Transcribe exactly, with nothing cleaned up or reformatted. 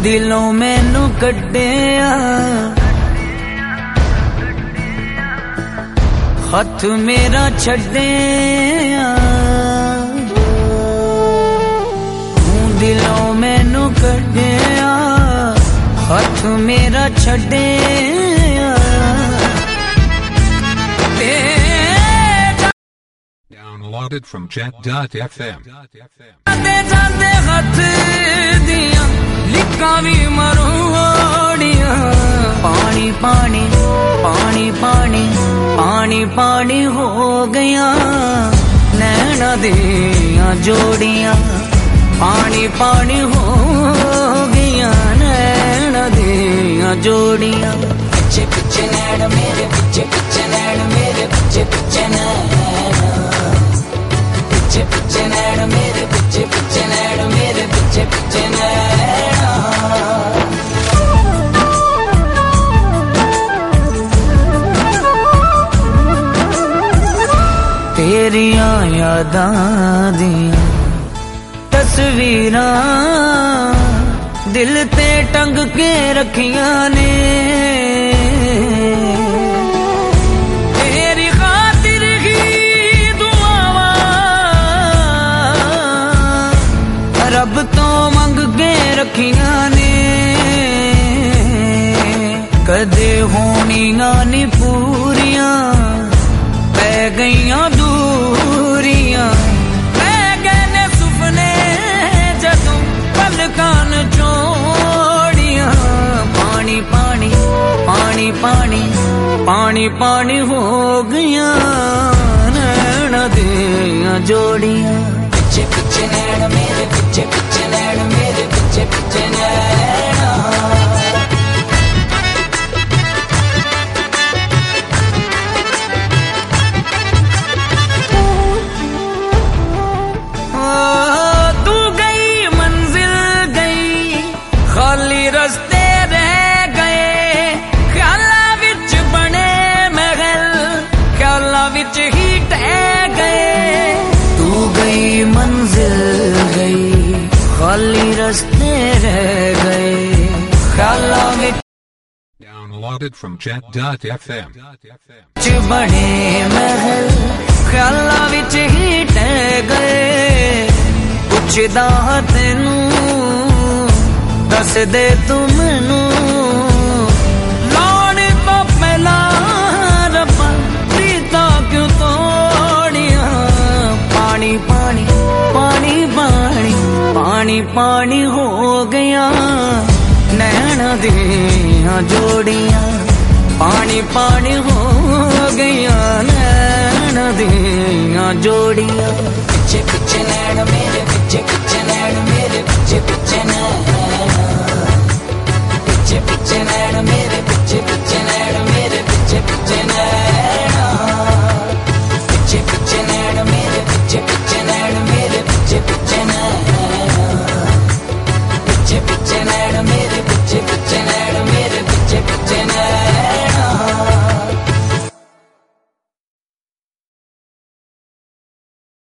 दिलों मैनू कड्डिया हथ मेरा छड्डिया दिलों मैनू कड्डिया हथ मेरा छड्डिया Downloaded from jet dot f m. जाते हथ दिया लिखा भी मरोड़िया पानी पानी पानी पानी पानी पानी हो गया नैना दिया जोड़िया पानी पानी हो गया नैना दिया जोड़िया पिछे पिछे नैन मेरे पिछे पिछे नैन मेरे पिछे पिछे नैन पिछे पिछे नैन मेरे पिछे पिछे नैन मेरे पिछे पिछे नैन तेरिया यादां दियां तस्वीरां दिल ते टंग के रखियां ने तेरी खातिर ही दुआवां रब तो मंग के रखियां ने कदे होनियां नी पूरियां पै गईयां दूरियां पै गए ने सुपने जदों पलकां चोड़ियां पानी पानी पानी पानी पानी पानी हो गया नैना दियां जोड़ियां पिछे पिछे नैन मेरे पिछे पिछे नैन मेरे पिछे पिछे नैना रस्ते रह गए ख्याला विच बने महल ख्याला विच ही टह गए तू गई मंजिल गई खाली रस्ते रह गए ख्याला विच Downloaded from jet dot f m. बने महल ख्याला विच ही टह गए पुछदा तेनू दस दे तू मैनू लाने तो पहला रब्बा प्रीता क्यों तोड़िया पानी पानी पानी पानी पानी पानी हो गया नैना दियां जोड़ियां पानी पानी हो गया नैना दियां जोड़ियां पिछे पिछे नैन मेरे पिछे पिछे नैन मेरे पिछे पिछे नैन